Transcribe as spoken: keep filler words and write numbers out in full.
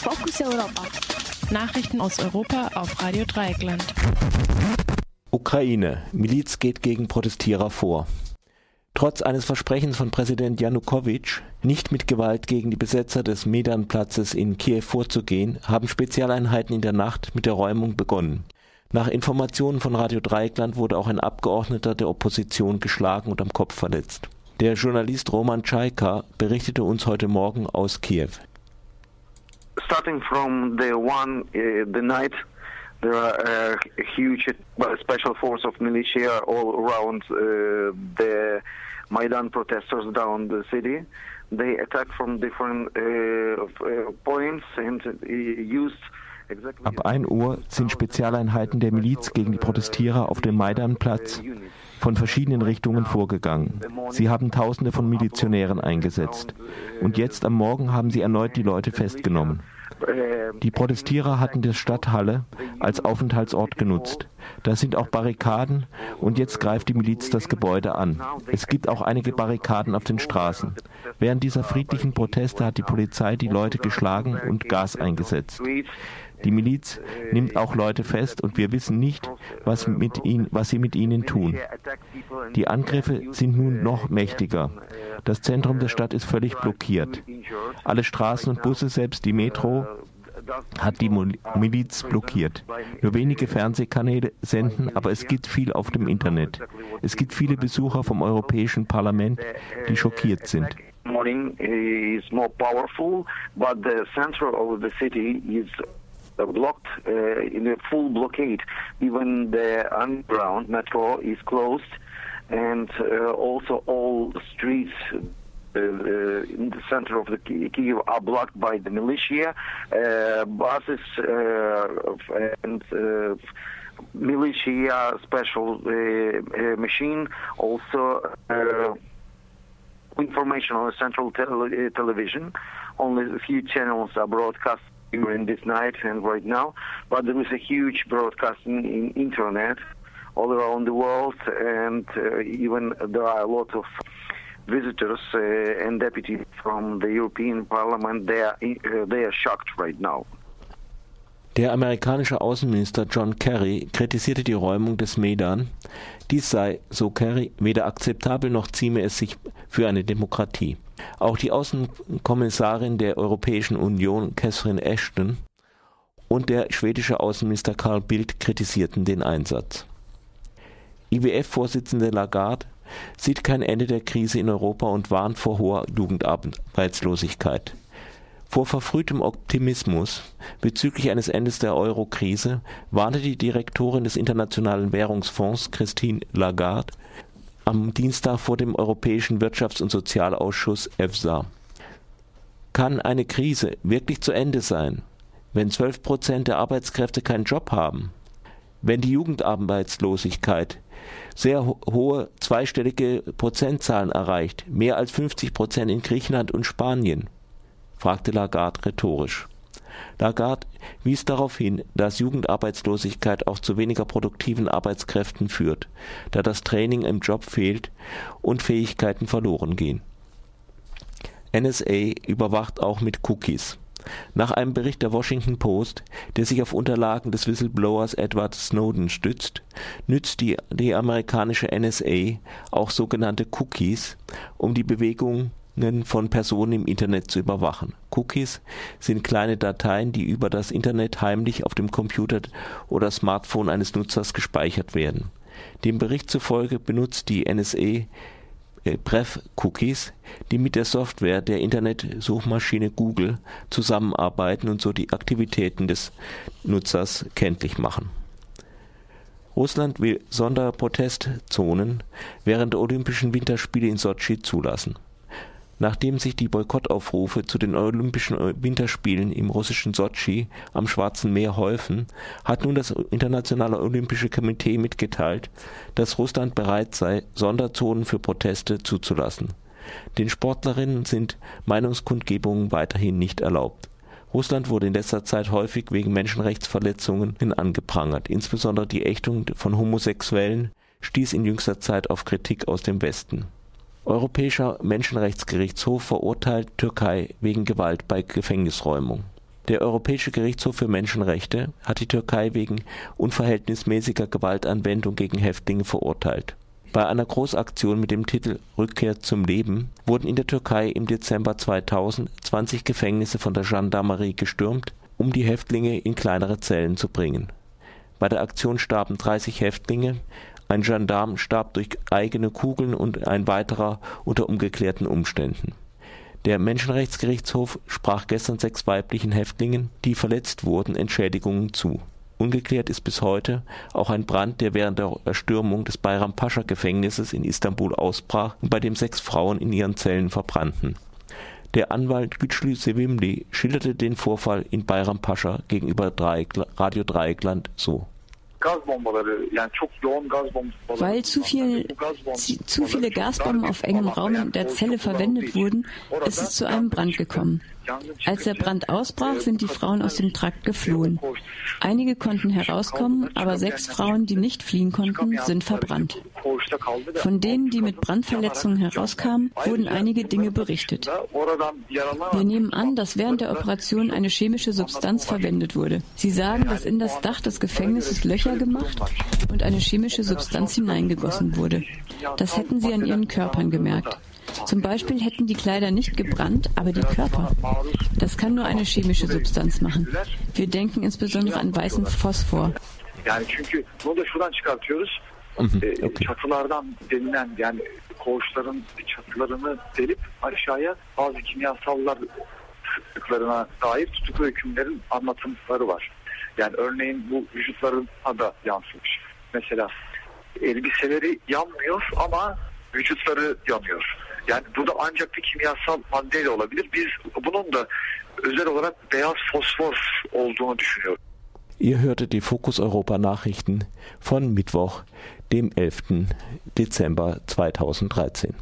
Fokus Europa. Nachrichten aus Europa auf Radio Dreieckland. Ukraine. Miliz geht gegen Protestierer vor. Trotz eines Versprechens von Präsident Janukowitsch, nicht mit Gewalt gegen die Besetzer des Maidan-Platzes in Kiew vorzugehen, haben Spezialeinheiten in der Nacht mit der Räumung begonnen. Nach Informationen von Radio Dreieckland wurde auch ein Abgeordneter der Opposition geschlagen und am Kopf verletzt. Der Journalist Roman Chaika berichtete uns heute Morgen aus Kiew. Starting from the one, uh, the night, there are a huge uh, special force of militia all around uh, the Maidan protesters down the city. They attack from different uh, uh, points and uh, used exactly. Ab ein Uhr sind Spezialeinheiten der Miliz gegen die Protestierer auf dem Maidan-Platz von verschiedenen Richtungen vorgegangen. Sie haben Tausende von Milizionären eingesetzt. Und jetzt am Morgen haben sie erneut die Leute festgenommen. Die Protestierer hatten die Stadthalle als Aufenthaltsort genutzt. Da sind auch Barrikaden und jetzt greift die Miliz das Gebäude an. Es gibt auch einige Barrikaden auf den Straßen. Während dieser friedlichen Proteste hat die Polizei die Leute geschlagen und Gas eingesetzt. Die Miliz nimmt auch Leute fest und wir wissen nicht, was, mit ihnen, was sie mit ihnen tun. Die Angriffe sind nun noch mächtiger. Das Zentrum der Stadt ist völlig blockiert. Alle Straßen und Busse, selbst die Metro, hat die Miliz blockiert. Nur wenige Fernsehkanäle senden, aber es gibt viel auf dem Internet. Es gibt viele Besucher vom Europäischen Parlament, die schockiert sind. Morning is more powerful, but the center of the city is blocked uh, in a full blockade. Even the underground metro is closed, and uh, also all the streets uh, uh, in the center of the Kiev are blocked by the militia, uh, buses uh, and uh, militia special uh, uh, machine. Also uh, information on the central te- television. Only a few channels are broadcast during this night and right now, but there is a huge broadcasting in internet all around the world, and uh, even there are a lot of visitors uh, and deputies from the European Parliament. They are uh, they are shocked right now. Der amerikanische Außenminister John Kerry kritisierte die Räumung des Maidan. Dies sei, so Kerry, weder akzeptabel noch zieme es sich für eine Demokratie. Auch die Außenkommissarin der Europäischen Union, Catherine Ashton, und der schwedische Außenminister Carl Bildt kritisierten den Einsatz. I W F-Vorsitzende Lagarde sieht kein Ende der Krise in Europa und warnt vor hoher Jugendarbeitslosigkeit. Vor verfrühtem Optimismus bezüglich eines Endes der Euro-Krise warnte die Direktorin des Internationalen Währungsfonds, Christine Lagarde, am Dienstag vor dem Europäischen Wirtschafts- und Sozialausschuss E F S A. Kann eine Krise wirklich zu Ende sein, wenn zwölf Prozent der Arbeitskräfte keinen Job haben? Wenn die Jugendarbeitslosigkeit sehr ho- hohe zweistellige Prozentzahlen erreicht, mehr als fünfzig Prozent in Griechenland und Spanien? Fragte Lagarde rhetorisch. Lagarde wies darauf hin, dass Jugendarbeitslosigkeit auch zu weniger produktiven Arbeitskräften führt, da das Training im Job fehlt und Fähigkeiten verloren gehen. N S A überwacht auch mit Cookies. Nach einem Bericht der Washington Post, der sich auf Unterlagen des Whistleblowers Edward Snowden stützt, nützt die, die amerikanische N S A auch sogenannte Cookies, um die Bewegung von Personen im Internet zu überwachen. Cookies sind kleine Dateien, die über das Internet heimlich auf dem Computer oder Smartphone eines Nutzers gespeichert werden. Dem Bericht zufolge benutzt die N S A äh, Bref-Cookies, die mit der Software der Internetsuchmaschine Google zusammenarbeiten und so die Aktivitäten des Nutzers kenntlich machen. Russland will Sonderprotestzonen während der Olympischen Winterspiele in Sotschi zulassen. Nachdem sich die Boykottaufrufe zu den Olympischen Winterspielen im russischen Sotschi am Schwarzen Meer häufen, hat nun das Internationale Olympische Komitee mitgeteilt, dass Russland bereit sei, Sonderzonen für Proteste zuzulassen. Den Sportlerinnen sind Meinungskundgebungen weiterhin nicht erlaubt. Russland wurde in letzter Zeit häufig wegen Menschenrechtsverletzungen angeprangert. Insbesondere die Ächtung von Homosexuellen stieß in jüngster Zeit auf Kritik aus dem Westen. Europäischer Menschenrechtsgerichtshof verurteilt Türkei wegen Gewalt bei Gefängnisräumung. Der Europäische Gerichtshof für Menschenrechte hat die Türkei wegen unverhältnismäßiger Gewaltanwendung gegen Häftlinge verurteilt. Bei einer Großaktion mit dem Titel »Rückkehr zum Leben« wurden in der Türkei im Dezember zweitausend zwanzig Gefängnisse von der Gendarmerie gestürmt, um die Häftlinge in kleinere Zellen zu bringen. Bei der Aktion starben dreißig Häftlinge, ein Gendarm starb durch eigene Kugeln und ein weiterer unter ungeklärten Umständen. Der Menschenrechtsgerichtshof sprach gestern sechs weiblichen Häftlingen, die verletzt wurden, Entschädigungen zu. Ungeklärt ist bis heute auch ein Brand, der während der Erstürmung des Bayrampaşa-Gefängnisses in Istanbul ausbrach und bei dem sechs Frauen in ihren Zellen verbrannten. Der Anwalt Güçlü Sevimli schilderte den Vorfall in Bayrampaşa gegenüber Radio Dreieckland so. Weil zu, viel, zu viele Gasbomben auf engem Raum der Zelle verwendet wurden, ist es zu einem Brand gekommen. Als der Brand ausbrach, sind die Frauen aus dem Trakt geflohen. Einige konnten herauskommen, aber sechs Frauen, die nicht fliehen konnten, sind verbrannt. Von denen, die mit Brandverletzungen herauskamen, wurden einige Dinge berichtet. Wir nehmen an, dass während der Operation eine chemische Substanz verwendet wurde. Sie sagen, dass in das Dach des Gefängnisses Löcher gemacht und eine chemische Substanz hineingegossen wurde. Das hätten sie an ihren Körpern gemerkt. Zum Beispiel hätten die Kleider nicht gebrannt, aber die Körper. Das kann nur eine chemische Substanz machen. Wir denken insbesondere an weißen Phosphor. Mhm, okay. Çatılardan denilen yani koğuşların çatılarını delip aşağıya bazı kimyasallar sıktıklarına dair tutuklu hükümlerin anlatımları var. Yani örneğin bu vücutlarına da yansımış. Mesela elbiseleri yanmıyor ama vücutları yanıyor. Yani bu da ancak bir kimyasal maddeyle olabilir. Biz bunun da özel olarak beyaz fosfor olduğunu düşünüyoruz. Ihr hörtet die Fokus Europa Nachrichten von Mittwoch, dem elften Dezember zweitausenddreizehn.